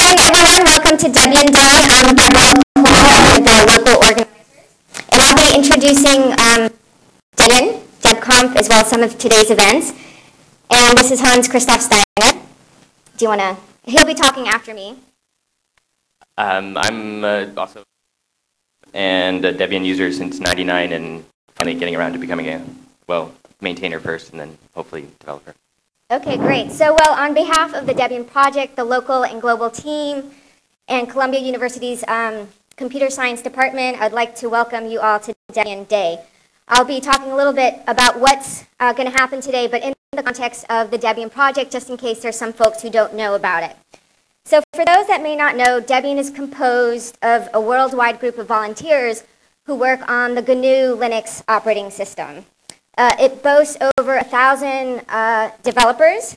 everyone, welcome to Debian Day. I'm Gabrielle Cole, the local organizer, and I'll be introducing Debian, DebConf, as well as some of today's events. And this is Hans Christoph Steiner. Do you want to? He'll be talking after me. I'm also a Debian user since '99, and finally getting around to becoming a maintainer first, and then hopefully developer. Okay, great. So, well, on behalf of the Debian project, the local and global team, and Columbia University's computer science department, I'd like to welcome you all to Debian Day. I'll be talking a little bit about what's going to happen today, but in the context of the Debian project, just in case there's some folks who don't know about it. So for those that may not know, Debian is composed of a worldwide group of volunteers who work on the GNU Linux operating system. It boasts over 1,000 developers,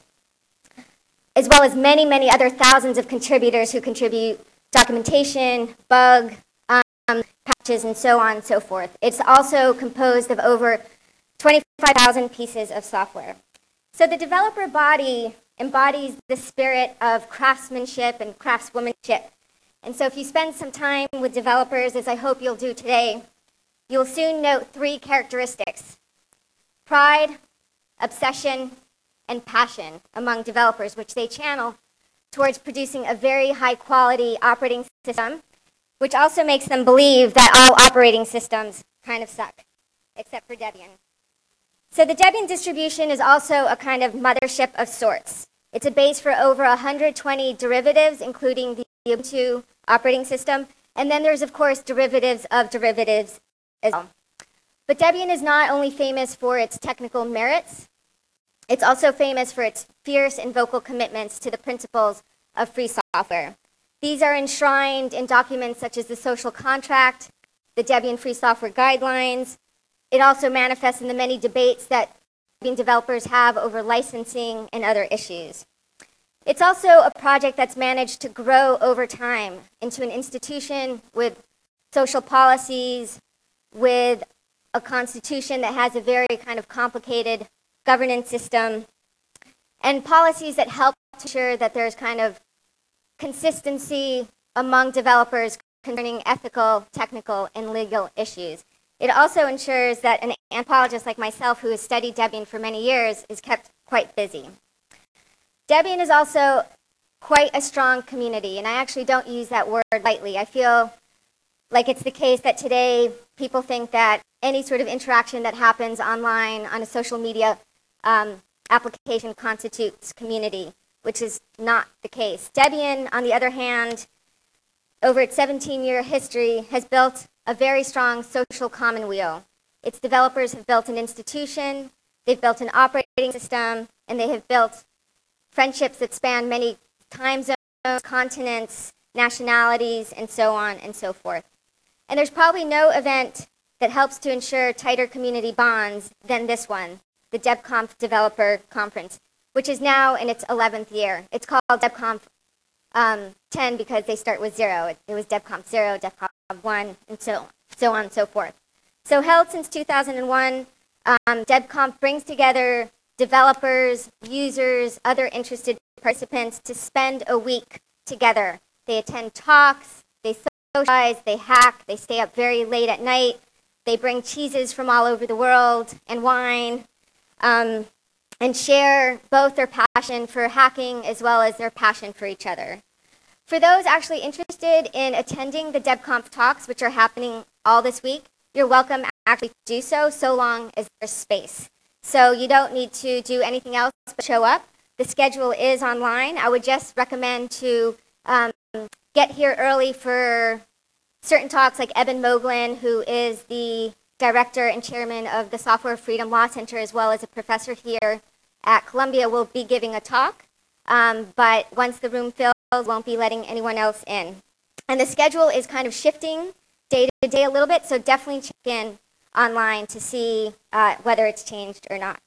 as well as many, many other thousands of contributors who contribute documentation, bug, patches, and so on and so forth. It's also composed of over 25,000 pieces of software. So the developer body embodies the spirit of craftsmanship and craftswomanship. And so if you spend some time with developers, as I hope you'll do today, you'll soon note three characteristics: pride, obsession, and passion among developers, which they channel towards producing a very high-quality operating system, which also makes them believe that all operating systems kind of suck, except for Debian. So the Debian distribution is also a kind of mothership of sorts. It's a base for over 120 derivatives, including the Ubuntu operating system, and then there's, of course, derivatives of derivatives as well. But Debian is not only famous for its technical merits, it's also famous for its fierce and vocal commitments to the principles of free software. These are enshrined in documents such as the Social Contract, the Debian Free Software Guidelines. It also manifests in the many debates that Debian developers have over licensing and other issues. It's also a project that's managed to grow over time into an institution with social policies, with a constitution that has a very kind of complicated governance system, and policies that help to ensure that there's kind of consistency among developers concerning ethical, technical, and legal issues. It also ensures that an anthropologist like myself, who has studied Debian for many years, is kept quite busy. Debian is also quite a strong community, and I actually don't use that word lightly. I feel like it's the case that today people think that any sort of interaction that happens online on a social media application constitutes community, which is not the case. Debian, on the other hand, over its 17-year history, has built a very strong social commonweal. Its developers have built an institution, they've built an operating system, and they have built friendships that span many time zones, continents, nationalities, and so on and so forth. And there's probably no event that helps to ensure tighter community bonds than this one, the DebConf Developer Conference, which is now in its 11th year. It's called DebConf 10 because they start with 0. It was DebConf 0, DebConf 1, and so on and so forth. So held since 2001, DebConf brings together developers, users, other interested participants to spend a week together. They attend talks, they socialize, they hack, they stay up very late at night, they bring cheeses from all over the world and wine, and share both their passion for hacking as well as their passion for each other. For those actually interested in attending the DebConf talks, which are happening all this week, you're welcome actually to do so, so long as there's space. So you don't need to do anything else but show up. The schedule is online. I would just recommend to get here early for certain talks, like Eben Moglen, who is the director and chairman of the Software Freedom Law Center, as well as a professor here at Columbia, will be giving a talk. But once the room fills, won't be letting anyone else in. And the schedule is kind of shifting day to day a little bit, so definitely check in online to see whether it's changed or not.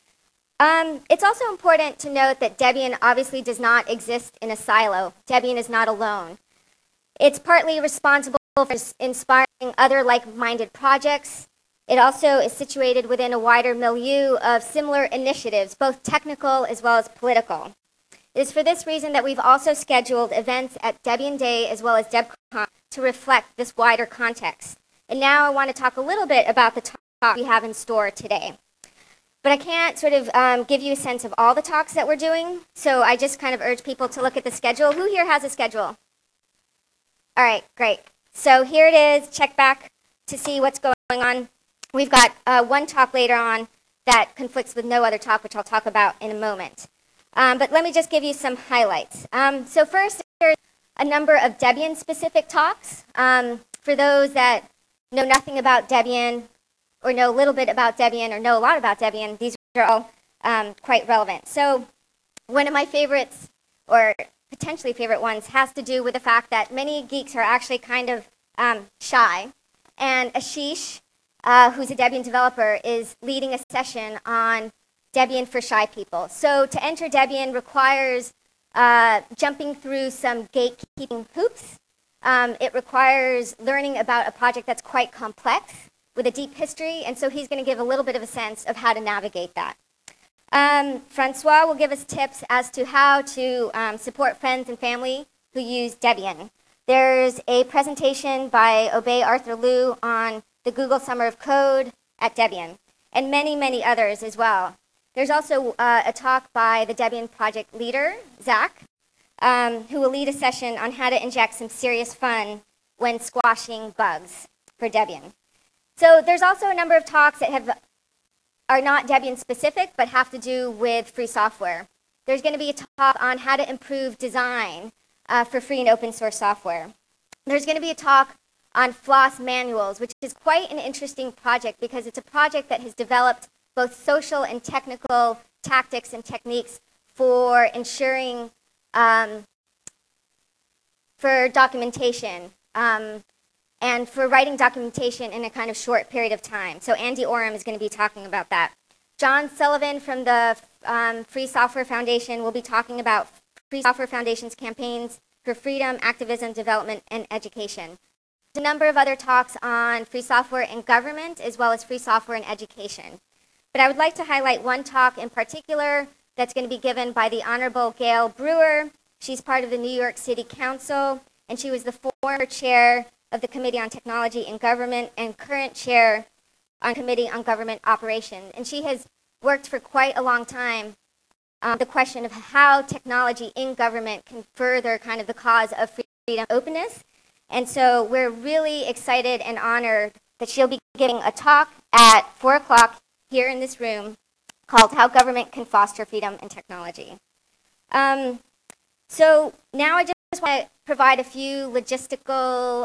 It's also important to note that Debian obviously does not exist in a silo. Debian is not alone. It's partly responsible for inspiring other like-minded projects. It also is situated within a wider milieu of similar initiatives, both technical as well as political. It is for this reason that we've also scheduled events at Debian Day as well as DebConf to reflect this wider context. And now I want to talk a little bit about the talk we have in store today. But I can't sort of give you a sense of all the talks that we're doing, so I just kind of urge people to look at the schedule. Who here has a schedule? All right, great. So here it is. Check back to see what's going on. We've got one talk later on that conflicts with no other talk, which I'll talk about in a moment. But let me just give you some highlights. So first, there's a number of Debian-specific talks. For those that know nothing about Debian, or know a little bit about Debian, or know a lot about Debian, these are all quite relevant. So one of my favorites, or potentially favorite ones, has to do with the fact that many geeks are actually kind of shy. And Ashish, who's a Debian developer, is leading a session on Debian for shy people. So to enter Debian requires jumping through some gatekeeping hoops. It requires learning about a project that's quite complex with a deep history, and so he's going to give a little bit of a sense of how to navigate that. Francois will give us tips as to how to support friends and family who use Debian. There's a presentation by Obey Arthur Liu on the Google Summer of Code at Debian, and many, many others as well. There's also a talk by the Debian project leader, Zach, who will lead a session on how to inject some serious fun when squashing bugs for Debian. So there's also a number of talks that are not Debian specific, but have to do with free software. There's going to be a talk on how to improve design for free and open source software. There's going to be a talk on FLOSS manuals, which is quite an interesting project because it's a project that has developed both social and technical tactics and techniques for ensuring for documentation and for writing documentation in a kind of short period of time. So Andy Oram is going to be talking about that. John Sullivan from the Free Software Foundation will be talking about Free Software Foundation's campaigns for freedom, activism, development, and education. There's a number of other talks on free software in government as well as free software in education. But I would like to highlight one talk in particular that's going to be given by the Honorable Gail Brewer. She's part of the New York City Council, and she was the former chair of the Committee on Technology in Government and current chair on Committee on Government Operations. And she has worked for quite a long time on the question of how technology in government can further kind of the cause of freedom and openness. And so we're really excited and honored that she'll be giving a talk at 4 o'clock here in this room called How Government Can Foster Freedom and Technology. So now I just want to provide a few logistical,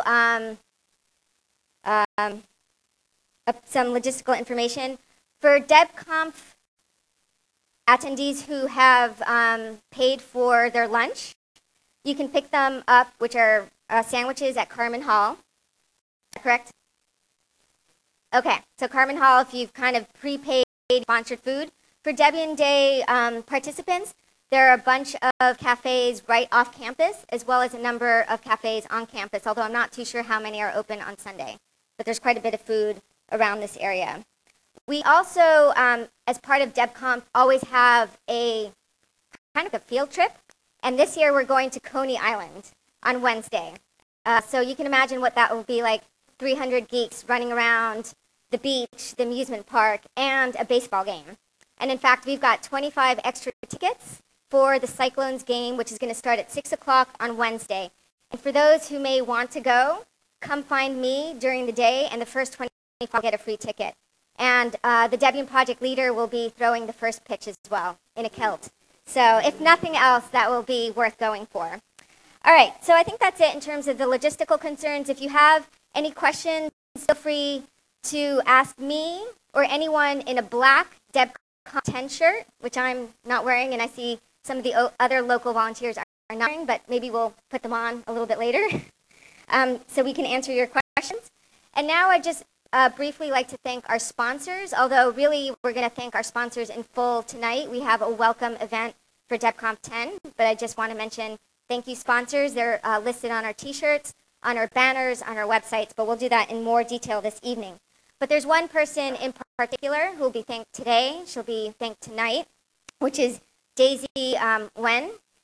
some logistical information. For DebConf attendees who have paid for their lunch, you can pick them up, which are sandwiches at Carmen Hall. Is that correct? Okay, so Carmen Hall, if you've kind of prepaid sponsored food. For Debian Day participants, there are a bunch of cafes right off campus, as well as a number of cafes on campus, although I'm not too sure how many are open on Sunday. But there's quite a bit of food around this area. We also, as part of DebConf, always have a kind of a field trip. And this year we're going to Coney Island on Wednesday. So you can imagine what that will be like, 300 geeks running around the beach, the amusement park, and a baseball game. And in fact, we've got 25 extra tickets for the Cyclones game, which is going to start at 6 o'clock on Wednesday. And for those who may want to go, come find me during the day, and the first 25 get a free ticket. And the Debian project leader will be throwing the first pitch as well in a kilt. So if nothing else, that will be worth going for. All right, so I think that's it in terms of the logistical concerns. If you have any questions, feel free to ask me or anyone in a black DebConf 10 shirt, which I'm not wearing, and I see some of the other local volunteers are not wearing, but maybe we'll put them on a little bit later so we can answer your questions. And now I just briefly like to thank our sponsors, although really we're going to thank our sponsors in full tonight. We have a welcome event for DebConf 10, but I just want to mention thank you sponsors. They're listed on our t-shirts, on our banners, on our websites, but we'll do that in more detail this evening. But there's one person in particular who will be thanked today. She'll be thanked tonight, which is Daisy Wen.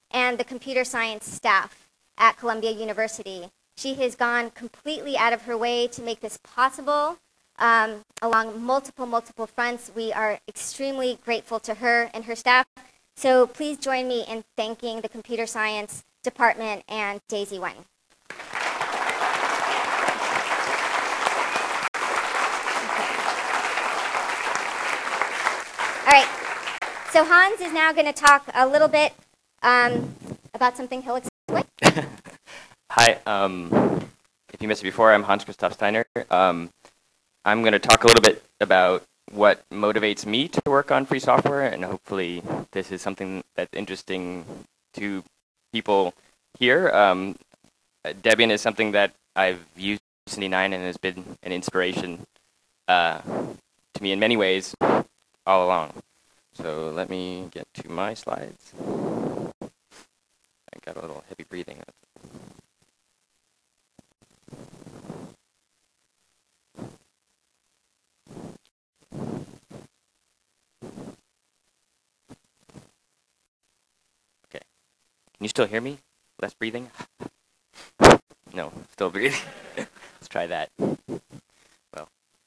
and the computer science staff at Columbia University. She has gone completely out of her way to make this possible along multiple fronts. We are extremely grateful to her and her staff. So please join me in thanking the computer science department and Daisy Wang. All right, so Hans is now going to talk a little bit about something he'll explain. Hi, if you missed it before, I'm Hans Christoph Steiner. I'm going to talk a little bit about what motivates me to work on free software, and hopefully this is something that's interesting to people here. Debian is something that I've used since '99 and has been an inspiration to me in many ways all along. So let me get to my slides. I got a little heavy breathing. Okay. Can you still hear me? Less breathing? No, still breathing. Let's try that. Well.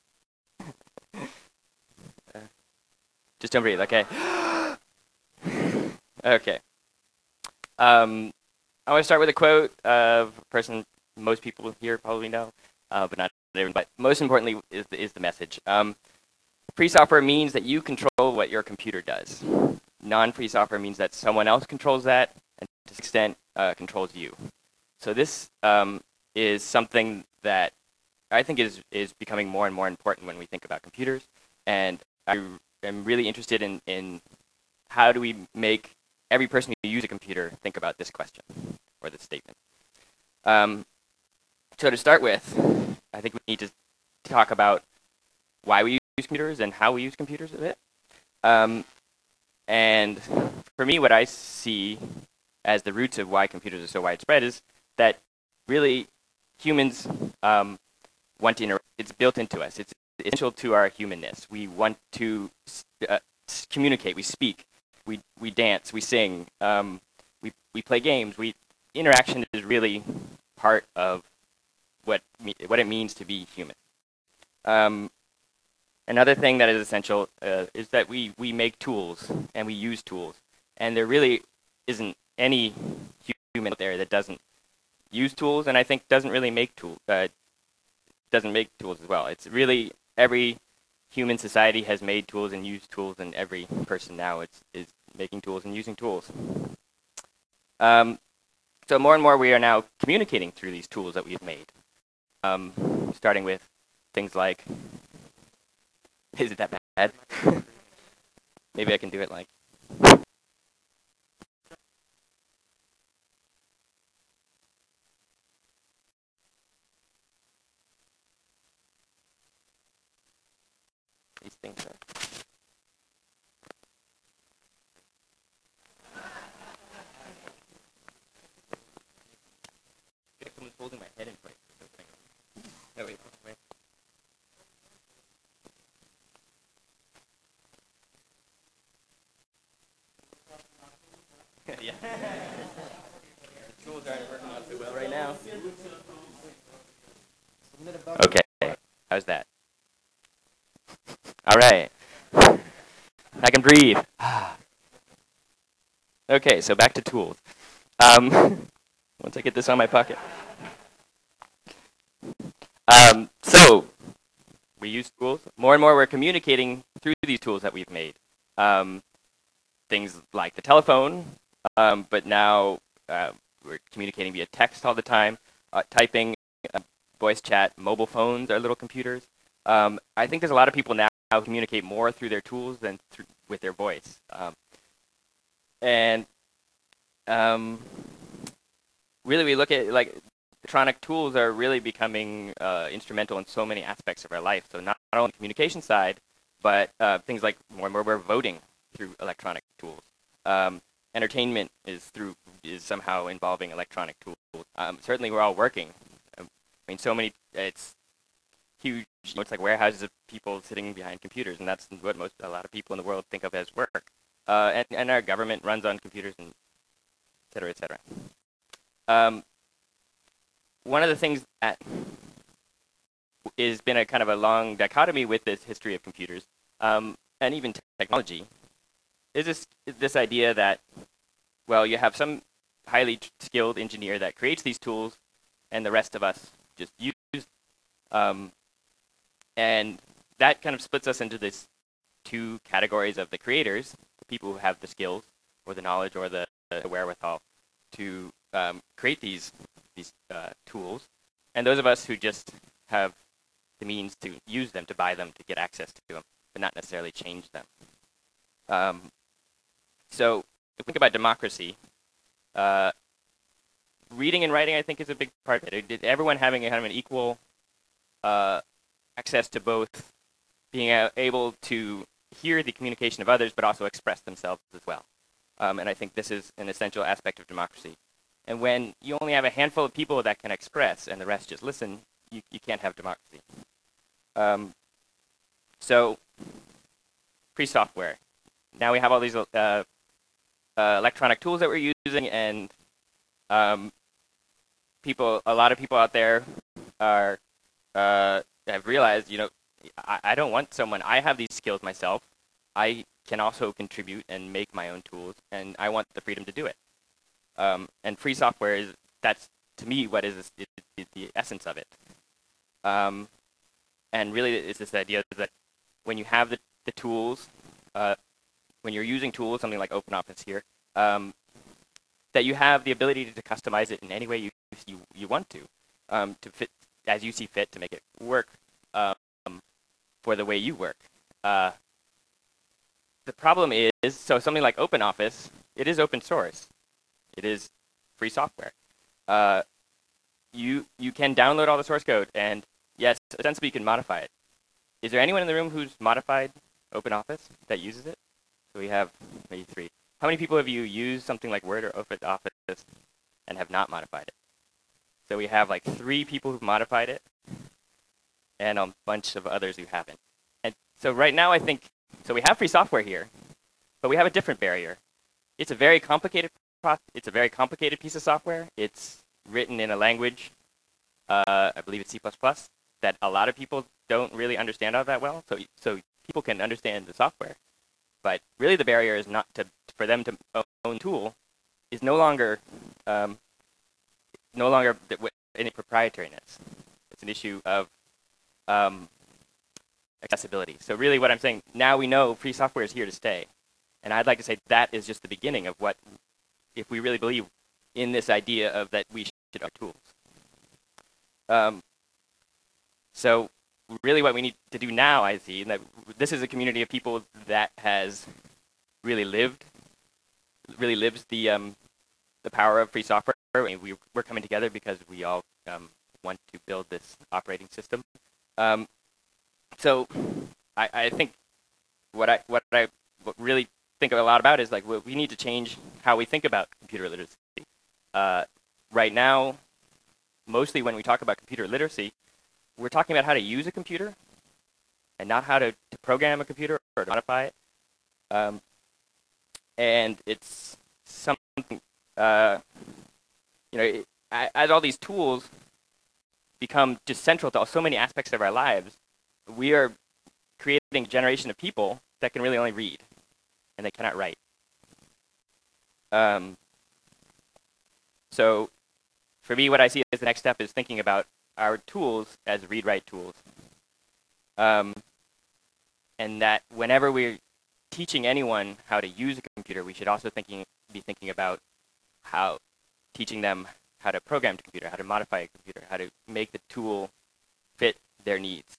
Just don't breathe, okay? Okay. I want to start with a quote of a person most people here probably know, but not everyone. But most importantly is the message. Free software means that you control what your computer does. Non-free software means that someone else controls that, and to some extent controls you. So this is something that I think is becoming more and more important when we think about computers. And I am really interested in how do we make every person who uses a computer think about this question or this statement. So to start with, I think we need to talk about why we use computers and how we use computers a bit. And for me, what I see as the roots of why computers are so widespread is that really humans want to interact. It's built into us. It's essential to our humanness. We want to communicate. We speak. We dance. We sing. We play games. Interaction is really part of what it means to be human. Another thing that is essential is that we make tools and we use tools, and there really isn't any human out there that doesn't use tools, and I think doesn't really make tools. Doesn't make tools as well. It's really every human society has made tools and used tools, and every person now is making tools and using tools. So more and more we are now communicating through these tools that we've made. Starting with things like, is it that bad? Maybe I can do it like. These things are. Someone's holding my head in place. Oh, wait. Yeah. The tools aren't working out so well right now. Okay, how's that? All right. I can breathe. Okay, so back to tools. Once I get this on my pocket. So we use tools. More and more we're communicating through these tools that we've made. Things like the telephone, but now we're communicating via text all the time, typing, voice chat, mobile phones are little computers. I think there's a lot of people now who communicate more through their tools than with their voice. Really we look at like electronic tools are really becoming instrumental in so many aspects of our life. So not only the communication side, but things like more and more we're voting through electronic tools. Entertainment is somehow involving electronic tools. Certainly we're all working. I mean, so many, it's huge. It's like warehouses of people sitting behind computers, and that's what a lot of people in the world think of as work. And our government runs on computers, and cetera, et cetera. One of the things that has been a kind of a long dichotomy with this history of computers and even technology is this idea that, well, you have some highly skilled engineer that creates these tools, and the rest of us just use. And that kind of splits us into this two categories of the creators, the people who have the skills or the knowledge or the wherewithal to create these tools, and those of us who just have the means to use them, to buy them, to get access to them, but not necessarily change them. So if we think about democracy, reading and writing, I think, is a big part of it. Everyone having a kind of an equal access to both being able to hear the communication of others, but also express themselves as well. And I think this is an essential aspect of democracy. And when you only have a handful of people that can express and the rest just listen, you can't have democracy. So, free software. Now we have all these electronic tools that we're using, and a lot of people out there are have realized, I don't want someone. I have these skills myself. I can also contribute and make my own tools, and I want the freedom to do it. And free software that's to me what is the essence of it. And really, it's this idea that when you have the tools, when you're using tools, something like OpenOffice here, that you have the ability to customize it in any way you want to fit as you see fit, to make it work for the way you work. The problem is, so something like OpenOffice, it is open source. It is free software. You can download all the source code, and yes, ostensibly you can modify it. Is there anyone in the room who's modified OpenOffice that uses it? So we have maybe 3. How many people have you used something like Word or OpenOffice and have not modified it? So we have like 3 people who've modified it, and a bunch of others who haven't. And so right now I think, so we have free software here, but we have a different barrier. It's a very complicated piece of software. It's written in a language, I believe it's C++, that a lot of people don't really understand all that well. So people can understand the software, but really the barrier is not for them to own tool is no longer any proprietariness. It's an issue of accessibility. So really what I'm saying, now we know free software is here to stay. And I'd like to say that is just the beginning of what, if we really believe in this idea of that we should have tools. So really what we need to do now, I see, and that this is a community of people that has really lives the power of free software. And we're coming together because we all want to build this operating system. So I think what I really think a lot about is like we need to change how we think about computer literacy. Right now, mostly when we talk about computer literacy, we're talking about how to use a computer and not how to program a computer or to modify it. And it's something, as all these tools become just central to so many aspects of our lives, we are creating a generation of people that can really only read, and they cannot write. So for me, what I see as the next step is thinking about our tools as read-write tools. And that whenever we're teaching anyone how to use a computer, we should also be thinking about teaching them how to program the computer, how to modify a computer, how to make the tool fit their needs.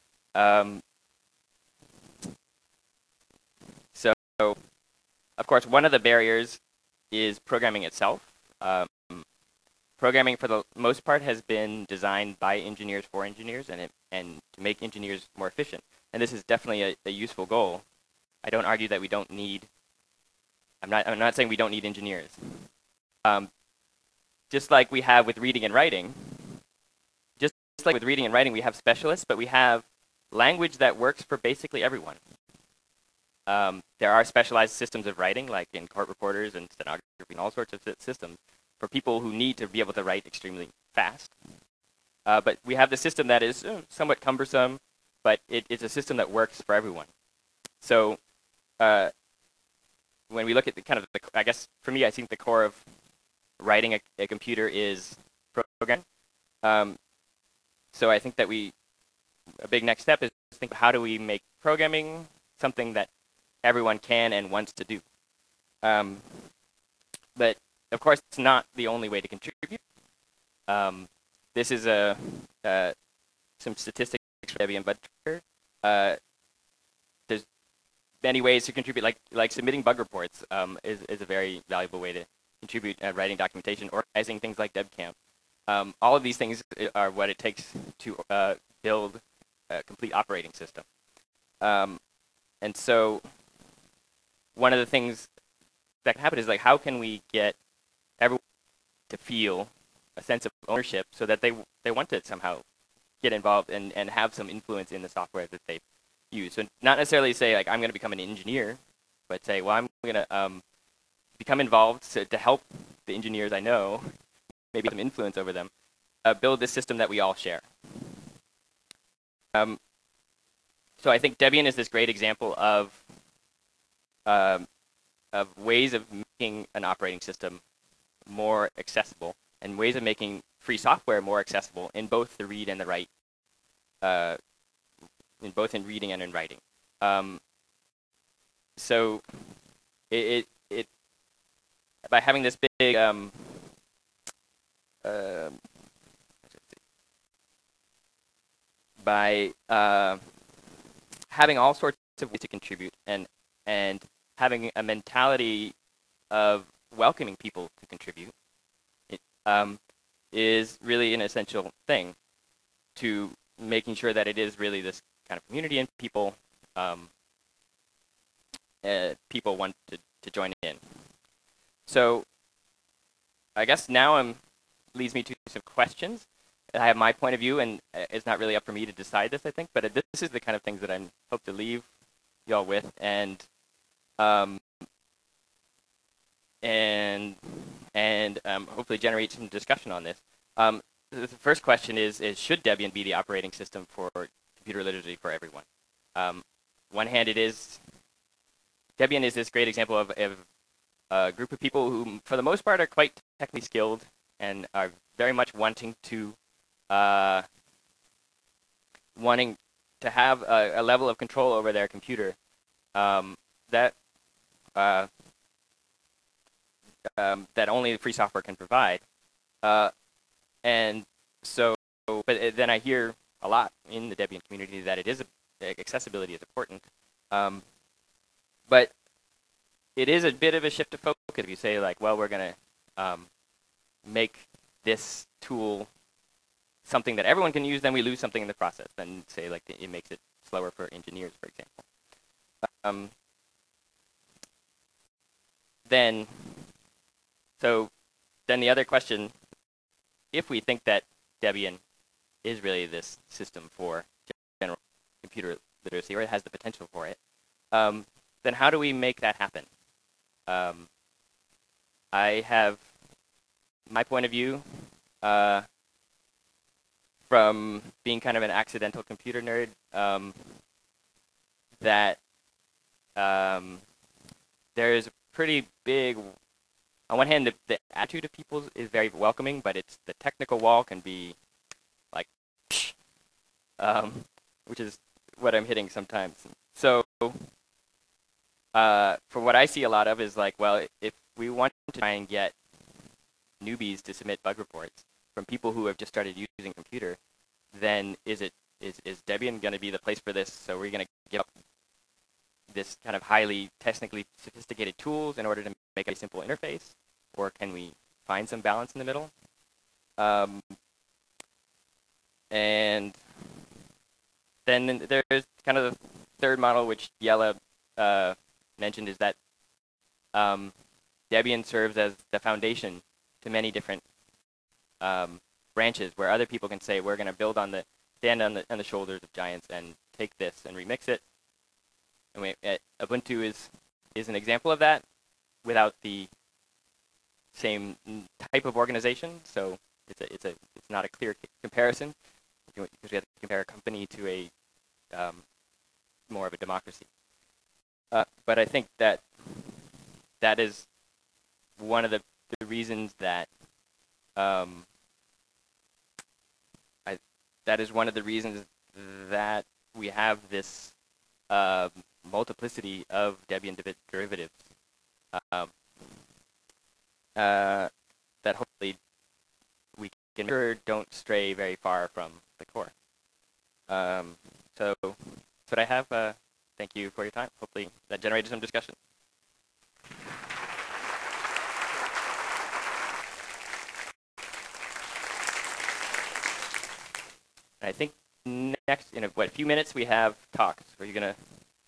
So, of course, one of the barriers is programming itself. Programming, for the most part, has been designed by engineers for engineers, and to make engineers more efficient. And this is definitely a useful goal. I don't argue that we don't need. I'm not saying we don't need engineers. Just like we have with reading and writing. Just like with reading and writing, we have specialists, but we have language that works for basically everyone. There are specialized systems of writing, like in court reporters and stenography and all sorts of systems for people who need to be able to write extremely fast. But we have the system that is somewhat cumbersome, but it's a system that works for everyone. So when we look at the kind of, I guess for me, I think the core of writing a computer is programming. So I think that a big next step is to think, how do we make programming something that everyone can and wants to do? But of course, it's not the only way to contribute. This is some statistics from Debian Butcher. There's many ways to contribute, like submitting bug reports is a very valuable way to contribute, writing documentation, organizing things like DebCamp. All of these things are what it takes to build a complete operating system. And so one of the things that can happen is, like, how can we get everyone to feel a sense of ownership so that they want to somehow get involved and have some influence in the software that they use. So not necessarily say, like, I'm going to become an engineer, but say, well, I'm going to become involved to help the engineers I know, maybe some influence over them, build this system that we all share. So I think Debian is this great example of ways of making an operating system more accessible and ways of making free software more accessible in both the read and the write, in reading and in writing. So it by having this big by having all sorts of ways to contribute and having a mentality of welcoming people to contribute is really an essential thing to making sure that it is really this kind of community and people want to join in. So I guess now leads me to some questions. I have my point of view, and it's not really up for me to decide this, I think, but this is the kind of things that I hope to leave y'all with, and hopefully generate some discussion on this. The first question is should Debian be the operating system for computer literacy for everyone? One hand, Debian is this great example of a group of people who, for the most part, are quite technically skilled and are very much wanting to have a level of control over their computer that only free software can provide. And so, but then I hear a lot in the Debian community that accessibility is important. But it is a bit of a shift of focus. If you say, like, well, we're going to make this tool something that everyone can use, then we lose something in the process. Then say, like, it makes it slower for engineers, for example. Then the other question, if we think that Debian is really this system for general computer literacy, or it has the potential for it, then how do we make that happen? I have my point of view from being kind of an accidental computer nerd, that there is a pretty big, on one hand, the attitude of people is very welcoming, but the technical wall can be like, which is what I'm hitting sometimes. So for what I see a lot of is, like, well, if we want to try and get newbies to submit bug reports from people who have just started using computer, then is Debian going to be the place for this? So we're going to give up this kind of highly technically sophisticated tools in order to make a simple interface, or can we find some balance in the middle? And then there's kind of the third model, which Jelle mentioned, is that Debian serves as the foundation to many different branches, where other people can say, we're going to stand on the shoulders of giants and take this and remix it Ubuntu is an example of that without the same type of organization. So it's not a clear comparison because we have to compare a company to a more of a democracy. But I think that is one of the reasons that that is one of the reasons that we have this multiplicity of Debian derivatives that hopefully we can make sure don't stray very far from the core. So that's what I have. Thank you for your time. Hopefully that generated some discussion. And I think next, in a few minutes, we have talks. Are you going to?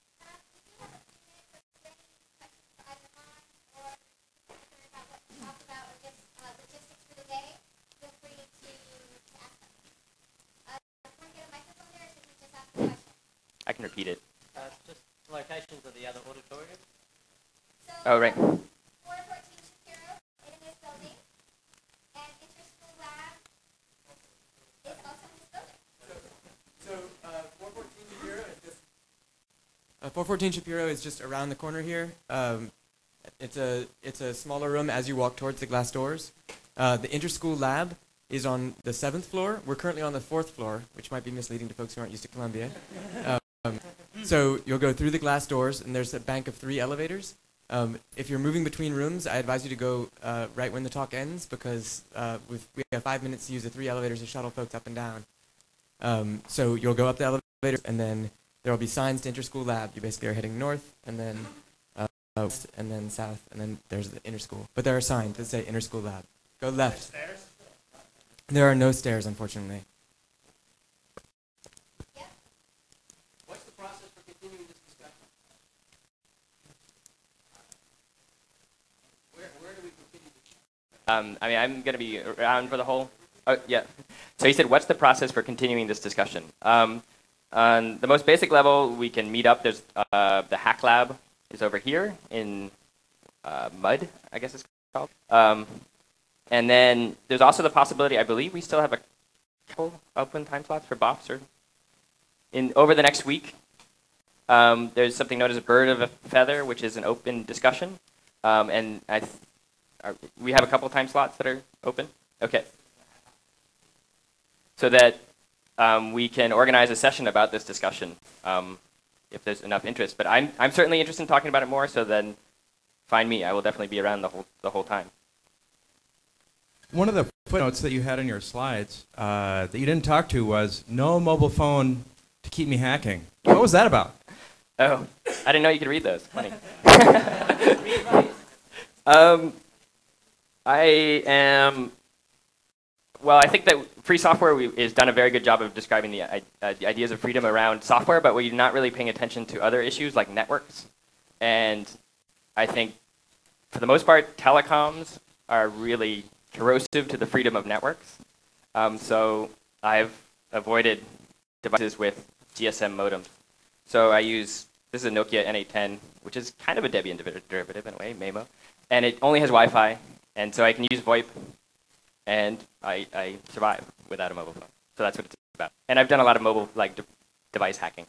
I can repeat it. Just locations of the other auditorium. Oh, right. 414 Shapiro in this building, and Interschool Lab is also in this building. So 414 Shapiro is just 414 Shapiro is just around the corner here. It's a smaller room as you walk towards the glass doors. The Interschool Lab is on the 7th floor. We're currently on the 4th floor, which might be misleading to folks who aren't used to Columbia. So you'll go through the glass doors, and there's a bank of 3 elevators. If you're moving between rooms, I advise you to go right when the talk ends, because we have 5 minutes to use the 3 elevators to shuttle folks up and down. So you'll go up the elevator, and then there will be signs to Interschool Lab. You basically are heading north, and then west, and then south, and then there's the Interschool. But there are signs that say Interschool Lab. Go left. Stairs? There are no stairs, unfortunately. What's the process for continuing this discussion? Where do we continue? I mean, I'm going to be around for the whole. Oh, yeah. So he said, what's the process for continuing this discussion? On the most basic level, we can meet up. There's the Hack Lab is over here in MUD, I guess it's called. And then there's also the possibility, I believe we still have a couple open time slots for BOFs or over the next week. There's something known as a Bird of a Feather, which is an open discussion. And we have a couple time slots that are open. Okay. So that we can organize a session about this discussion if there's enough interest. But I'm certainly interested in talking about it more, so then find me. I will definitely be around the whole time. One of the footnotes that you had in your slides that you didn't talk to was no mobile phone to keep me hacking. What was that about? Oh, I didn't know you could read those. Funny. I think that Free Software has done a very good job of describing the ideas of freedom around software, but we're not really paying attention to other issues like networks. And I think, for the most part, telecoms are really corrosive to the freedom of networks. So I've avoided devices with GSM modems. So this is a Nokia N810, which is kind of a Debian derivative in a way, MAMO. And it only has Wi-Fi, and so I can use VoIP, and I survive without a mobile phone. So that's what it's about. And I've done a lot of mobile device hacking.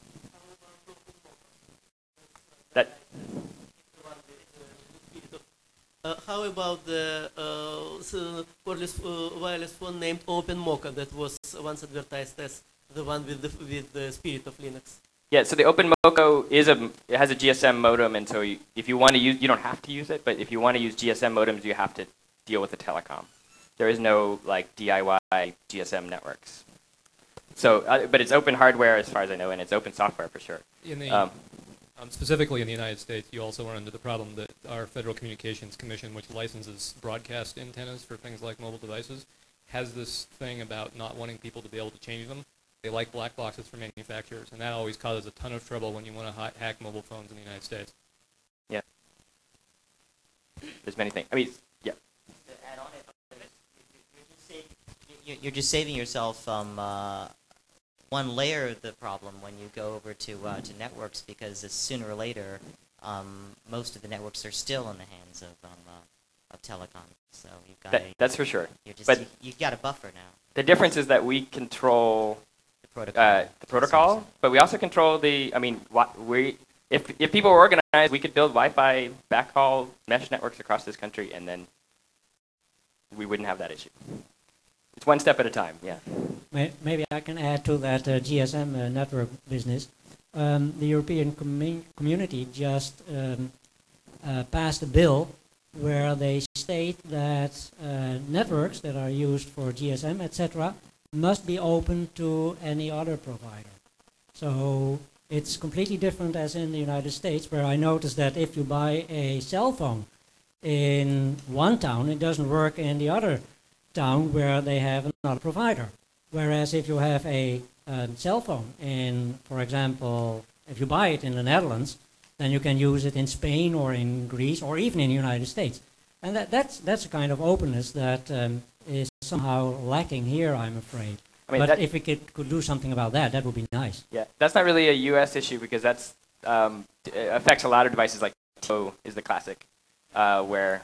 How about the cordless wireless phone named OpenMocha that was once advertised as the one with the spirit of Linux? Yeah, so the OpenMocha it has a GSM modem, and so if you want to use, you don't have to use it, but if you want to use GSM modems, you have to deal with the telecom. There is no DIY GSM networks. So, but it's open hardware as far as I know, and it's open software for sure. Specifically in the United States, you also run into the problem that our Federal Communications Commission, which licenses broadcast antennas for things like mobile devices, has this thing about not wanting people to be able to change them. They like black boxes for manufacturers, and that always causes a ton of trouble when you want to hack mobile phones in the United States. Yeah. There's many things. I mean, yeah. To add on, you're just saving yourself one one layer of the problem when you go over to networks, because sooner or later, most of the networks are still in the hands of telecom. So you've got That's for sure. but you've got a buffer now. The difference is that we control The protocol, but we also control the. I mean, if people were organized, we could build Wi-Fi backhaul mesh networks across this country, and then we wouldn't have that issue. It's one step at a time. Yeah. Maybe I can add to that GSM network business. The European community just passed a bill where they state that networks that are used for GSM, etc., must be open to any other provider. So it's completely different as in the United States, where I noticed that if you buy a cell phone in one town, it doesn't work in the other town where they have another provider. Whereas if you have a cell phone in, for example, if you buy it in the Netherlands, then you can use it in Spain or in Greece or even in the United States. And that's a kind of openness that is somehow lacking here, I'm afraid. I mean, but if we could do something about that, that would be nice. Yeah, that's not really a U.S. issue because that's it affects a lot of devices. Like TiVo is the classic, where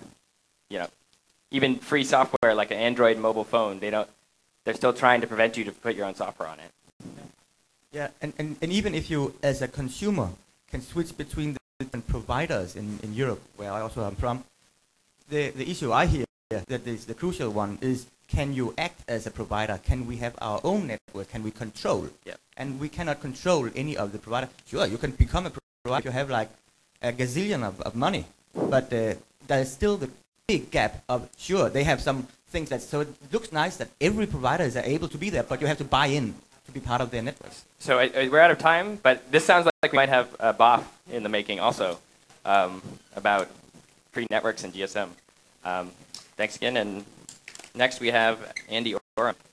even free software like an Android mobile phone, they're still trying to prevent you to put your own software on it. Yeah, and even if you, as a consumer, can switch between the different providers in Europe, where I also am from, the issue I hear that is the crucial one is, can you act as a provider? Can we have our own network? Can we control? Yeah. And we cannot control any of the providers. Sure, you can become a provider if you have like a gazillion of money, but there's still the big gap of, sure, they have some things that, so it looks nice that every provider is able to be there, but you have to buy in to be part of their networks. So we're out of time, but this sounds like we might have a BOF in the making also about free networks and GSM. Thanks again, and next we have Andy Oram.